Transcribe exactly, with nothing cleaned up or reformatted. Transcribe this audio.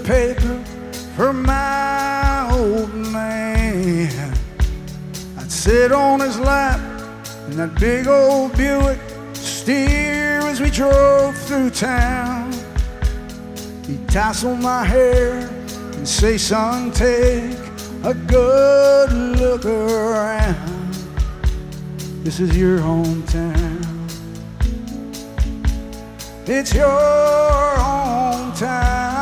paper for my old man. I'd sit on his lap in that big old Buick, steer as we drove through town. He'd tassel my hair and say, son, take a good look around. This is your hometown. It's your hometown.